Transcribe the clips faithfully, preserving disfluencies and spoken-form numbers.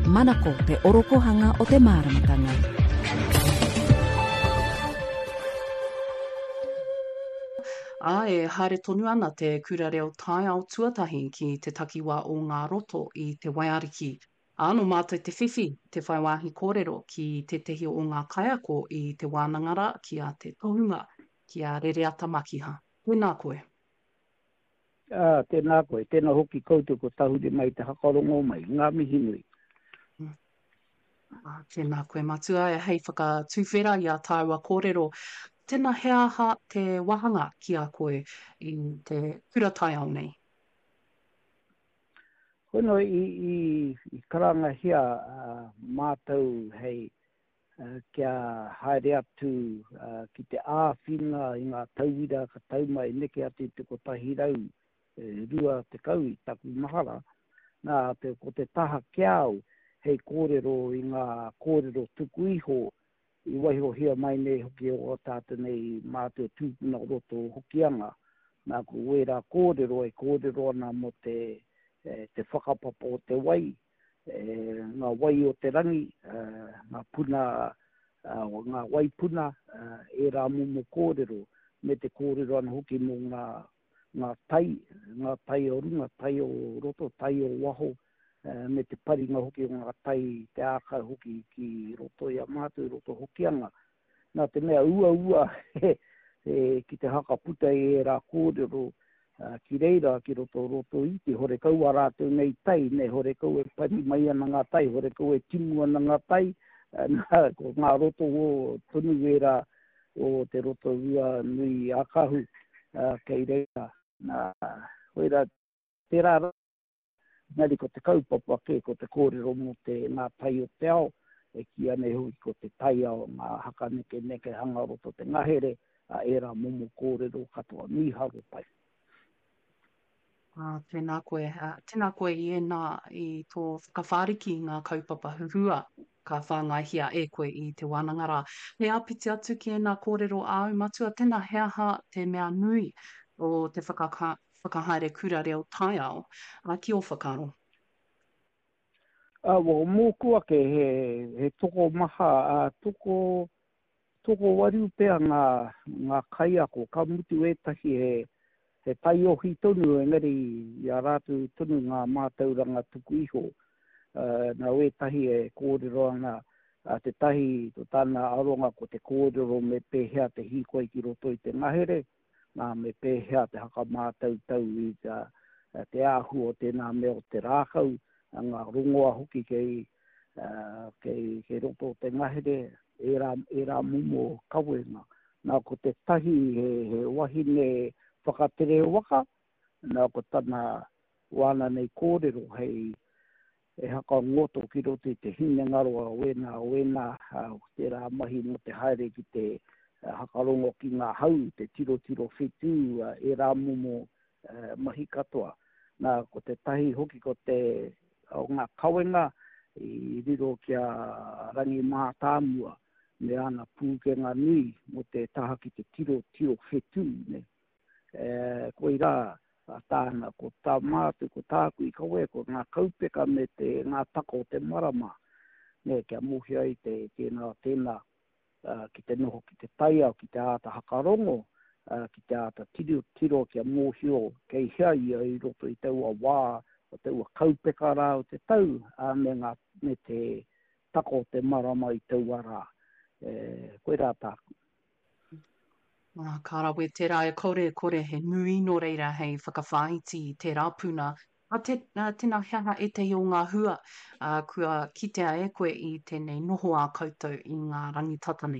Manako te orokohanga o te māramatanga. A e haere tonu ana te kura reo tai ao tuatahi ki te takiwa o ngā roto i te waiariki. Ano mātou te whiwhi, te whaiwahi kōrero ki te tehi o ngā kaiako i te wānangara ki a te tohunga ki a Rereata Makiha. Tēnā koe. Ah, tēnā koe, tēnā hoki koutou ko tahuri mai te hakarongo mai, ngā mihi nui. Mm. Ah, tēnā koe matua e hei whakatūwhera i a tāua kōrero. Tēnā heaha te wahanga ki a koe i te kura tai ao nei. Hono i, i, i karanga hea uh, mātou hei uh, kia haere atu uh, ki te āwhina i ngā tauira ka taumai neke atu te kotahi rau e, rua te kau i taku mahara. Nā te ko te taha kiao hei kōrero i ngā kōrero tuku iho i waiho hia mai nei hoki o tātou nei mātou tūpuna roto hokianga. Nā ko wera kōrero e kōrero ana mo te te whakapapa o te wai, e, ngā wai o te rangi, uh, ngā puna, uh, ngā wai puna, uh, e rā momo kōrero, me te kōrero ana hoki mo ngā, ngā tai, ngā tai o runga, tai o roto, tai o waho, uh, me te paringa hoki o ngā tai, te ākau hoki ki roto i a mātou, roto hokianga. Nā te mea ua ua, he, he, ki te hakaputa e rā kōrero, Uh, ki reira ki roto roto iti, hore kau a rātou nei tai, ne hore kau e pari mai ana ngā tai, hore kau e timu ana ngā tai, uh, nā, ko ngā roto o tonu wera o te roto ua nui akahu uh, kei reira. Nā, hoira, te rāra, nari ko te kaupapa ke, ko te kōrero mo te ngā tai o te ao, e ki ane hui ko te tai ao, ngā haka neke neke hanga roto te ngahere, a uh, era momo kōrero katoa miharo pai. Ah, tēnā koe. Uh, tēnā koe i e nā i tō whakawhāriki ngā kaupapa hurua ka whāngaihia e koe i te wānangara. He apiti atu ki e nā kōrero au matua, tēnā heaha te mea nui o te whakaka, whakahaere kura reo tai ao. Uh, ki o whakaro? Ah, wo mōkua ke he, he toko maha, uh, toko, toko wariu pēr ngā, ngā kaiako, ka mutu etahi he he tai ohi tonu, engari i a rātu tonu ngā mātauranga tuku iho. Uh, nā wetahi e kōrero ana, uh, te tahi to tāna aronga ko te kōrero me pēhea te hikoi ki roto i te ngahere, nā me pēhea te haka mātau tau i te, uh, te āhu o tēnā mea o te rākau, uh, ngā rongoa hoki kei, uh, kei, kei roto o te ngahere, e rā, e rā mumo kawenga. Nā ko te tahi he, he wahine whakatere waka, nā ko tana wana nei kōrero hei e haka ngoto ki roto i te hine ngaroa wena, wena, uh, te rā mahi mo te haere ki te uh, hakarongo ki ngā hau, te tiro tiro whitu, uh, e rā momo uh, mahi katoa. Nā ko te tahi hoki ko te o ngā kawenga i riro kia rangi mā tāmua, me ana pūkenga nui mo te taha ki te tiro tiro whitu, ne. Eh, ko i rā tāna, ko tā mātu, ko tāku i kawe, ko ngā kaupeka me te ngā tako o te marama. Ne, kia muhi ai te tēnā, tēnā, uh, ki te noho, ki te taia, ki te āta hakarongo, uh, ki te āta tiro, tiro kia muhi o, kei hea i ai roto i taua wā, o taua kaupeka rā o te tau, uh, me, ngā, me te tako o te marama i taua rā. Eh, koe rā tāku. Ah, kārawe, tērā e kore kore he nui no reira hei whakawhāiti i tērā puna. A te, uh, tēnā heaha e te o ngā hua, uh, kua kitea e koe i tēnei noho a koutou i ngā rangitatani.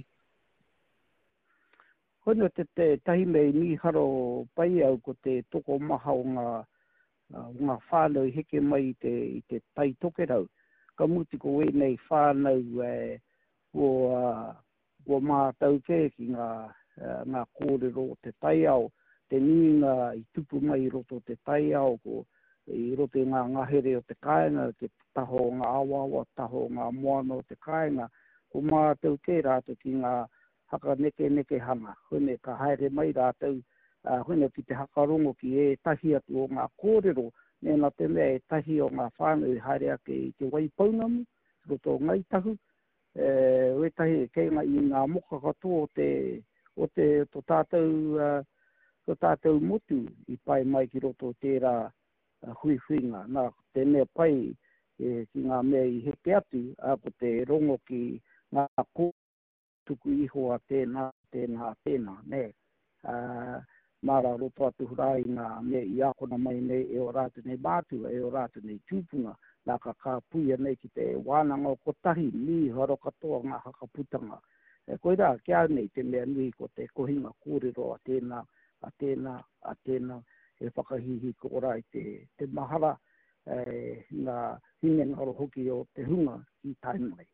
Hono te te tahi mei ni haro pai au ko te toko maha o ngā, uh, ngā whānau heke mai i te, i te tai toke rau. Ka muti ko e nei whānau e, o, uh, o mātau ke ki ngā Uh, ngā kōrero o te tai ao, te nuinga i tupu mai i roto o te tai ao, ko i roto i ngā ngahere o te kāinga, te taho o ngā awawa, taho o ngā moana o te kāinga, ko mātou ke rātou ki ngā haka neke neke hanga. Hone ka haere mai rātou, uh, hone ki te hakarongo ki e tahi atu o ngā kōrero, nena te mea e tahi o ngā whānau haere ake i te waipaungamu, roto ngai tahu. E, we tahi kei ngā i ngā moka katoa o te, o te to tātou, uh, to tātou motu i pai mai ki roto tērā uh, hui huinga. Nā, te mea pai e, ki ngā mea i heke atu, a ko te rongo ki ngā kō tuku iho a tēnā, tēnā, tēnā, ne. Uh, mara roto atu hurai ngā mea i akona mai nei e o rātu nei mātua, e o rātu nei tūpunga, nā ka kā puia nei ki te wānanga o kotahi, ni haro katoa ngā hakaputanga. E koe rā, kia nei te mea nui ko te kohinga kōrero a tēnā, a tēnā, a tēnā, e whakahihi ko rai te, te mahara, e, ngā hine ngaro hoki o te hunga i taimai.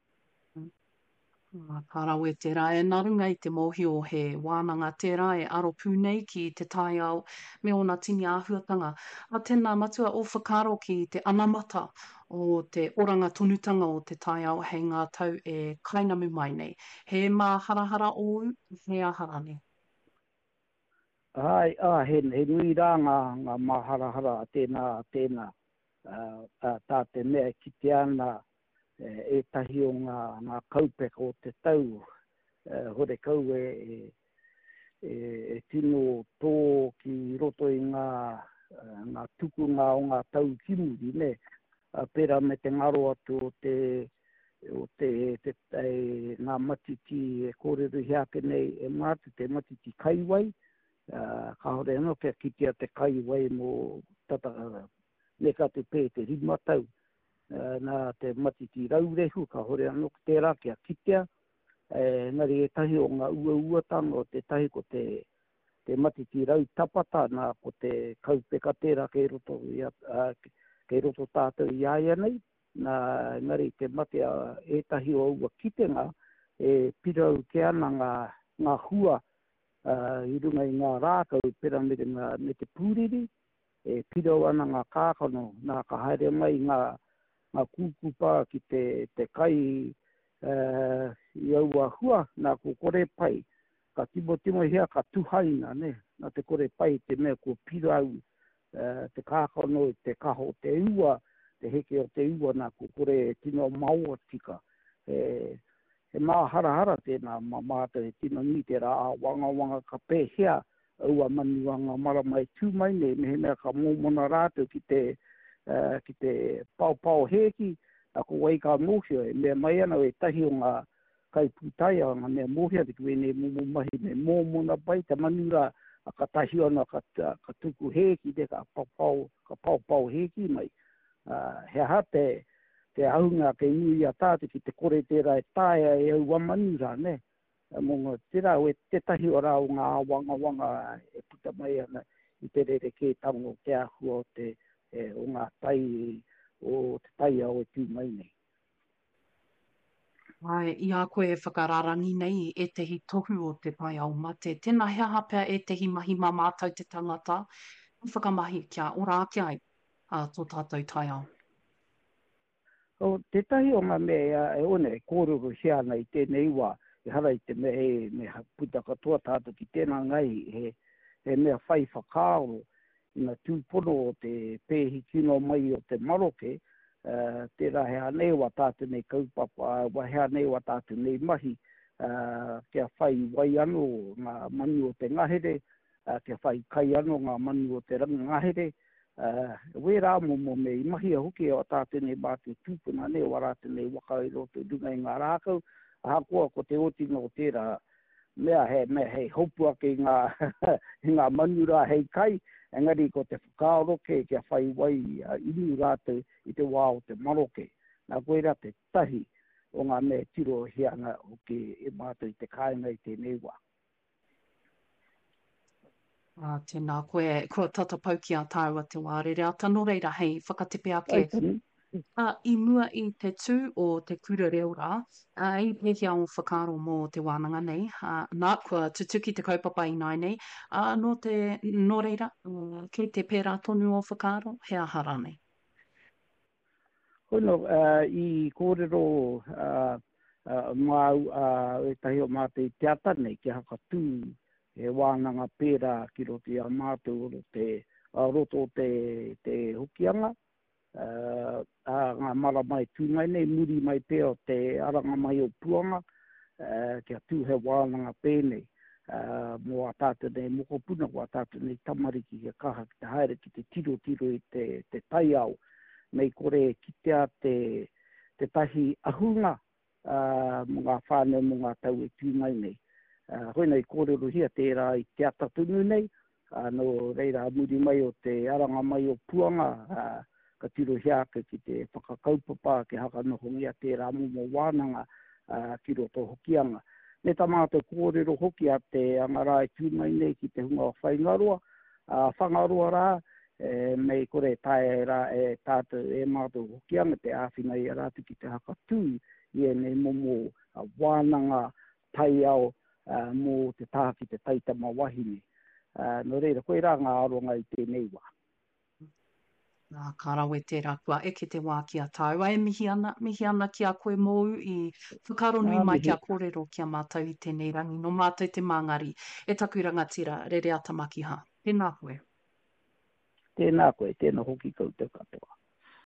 Kāra we te rā e narunga i te mōhio he wānanga te rā e aro pūnei ki te tai au me ona tini āhuatanga. A tēnā matua o whakaro ki te anamata o te oranga tonutanga o te tai au hei ngā tau e kainamu mai nei. He mā harahara o he ahara ne. Ai, ah, he, he nui rā ngā, ngā mā harahara a tēnā, a tēnā, uh, uh, tā te mea ki te ana, e tahi o ngā, ngā kaupeka o te tau, uh, hore kau e, e, e tino tō ki roto i ngā, uh, ngā tuku ngā o ngā tau kimuri, ne, uh, pera me te ngaro atu o te, o te, te, te ngā matiti e kōreru hiake nei e mātu te matiti kaiwai, uh, ka hore anō kia kitea te kaiwai mō tata, neka te pē te rima tau. Uh, nā te matiti raurehu, ka hore anō ki tērā kia kitea, e, ngari e tahi o ngā ua uatanga o te tahi ko te, te matiti rau tapata, nā ko te kaupeka tērā kei roto, uh, kei roto tātou i aia nei, nā ngari te matea e tahi o ua kitenga, e pirau ke ana ngā, ngā hua, uh, i runga i ngā rākau, pera me te, ngā, me te pūriri, e pirau ana ngā kākano, nā ka haere mai ngā ngā kūkupa ki te, te kai uh, i aua hua, nā ko kore pai. Ka timo timo hea ka tuhaina, ne? Nā te kore pai te mea ko pirau, uh, te kākano, te kaho, te ua, te heke o te ua, nā ko kore tino maua tika. E, he mā hara hara tēnā mā māta e tino ni te rā wanga wanga ka pēhea, ua mani wanga mara mai tū mai ne, me he mea ka mōmona rātou ki te Uh, ki te pau pau heki, a ko wai ka mōhio, e mea mai ana e tahi o ngā kai pūtai a ngā mea mōhia, te kuene mōmo mahi me mōmona pai, te manura a ka tahi ana ka, ka tuku heki, te ka pau pau, ka pau pau heki mai. Uh, he ha te, te ahunga ke nui a tāte ki te kore tērā e tāia e au wamanura, ne? Uh, Monga tērā o e te tahi o rā o ngā wanga wanga e puta mai ana i te rere ke tango te ahua o te e o ngā tai, o te tai au e tū mai nei. Ai, i a koe e whakararangi nei e tehi tohu o te pai au mate. Tēnā hea hapea e tehi mahi mā mātou te tangata. Whakamahi kia ora ake ai a tō tātou tai au. O te tahi o ngā mea e one e kōrero hea nei tēnei wā, e hara i te mea e me puta katoa tātou ki tēnā ngai, he, he mea whai whakaaro, ina tūpono o te pēhi kino mai o te maroke, uh, tērā hea nei wa tātou nei kaupapa, wa hea nei wa tātou nei mahi, uh, kia whai wai ano ngā manu o te ngahere, uh, kia whai kai ano ngā manu o te ranga ngahere, uh, we rā momo me i mahi a hoki o tātou nei mātou tūpuna nei, wa rātou nei waka i roto dunga i ngā rākau, a hakoa ko te otinga o tērā, mea he, mea hei hopua ke ngā, ngā manura hei kai, engari ko te whakaoroke kia whai wai uh, inu rātou i te wā o te maroke. Nā koe rā te tahi o ngā mea tiro hianga o ke e mātou i te kāinga i tēnei wā. Uh, tēnā koe, kua tatapau ki a tāua te wārere. A tano reira hei whakatepe ake. Uh, I mua i te tū o te kura reo rā, uh, i pehi au whakaro mō te wānanga nei, uh, nā kua tutuki te kaupapa i nai nei, uh, no te no reira, uh, kei te pērā tonu o whakaro, hea hara nei. Hono, uh, i kōrero uh, uh, mau uh, e tahi o mātou i te ata nei, ki haka tū e wānanga pērā ki roto i a mātou o te, uh, roto te, te hokianga, uh, a ngā mara mai tūngai nei, muri mai pēo te aranga mai o puanga, uh, kia tūhe wānanga pēnei. Uh, mo a tātou nei mokopuna, mo a tātou nei tamariki kia kaha ki te haere ki te tiro tiro i te, te tai au. Nei kore kitea te, te tahi ahunga uh, mo ngā whānau mo ngā tau e tūngai nei. Uh, hoi nei kore rohia tērā i te atatunu nei, uh, no reira muri mai o te aranga mai o puanga, uh, ka tiro hiaka ki te whakakaupapa, ke haka nohongia tērā mo mo wānanga uh, ki roto hokianga. Ne tamata kōrero hoki a te angarai tūngai nei ki te hunga o whaingaroa. Uh, whangaroa rā, e, mei kore tae rā e tātou e mātou hokianga te āwhina i rātu ki te haka tū, i e nei momo uh, wānanga tai au uh, mō te taha ki te taitama wahine. Uh, no reira, koe rā ngā aronga i tēnei wā. Nā kārawe tērā kua eke te wā kia tāu. Ai mihi ana, mihi ana ki a koe mōu i whakaronui Nā mai mihi. kia kōrero kia mātou i tēnei rangi. No mātou te māngari e taku rangatira rere atamaki ha. Tēnā koe. Tēnā koe, tēnā hoki koutou katoa.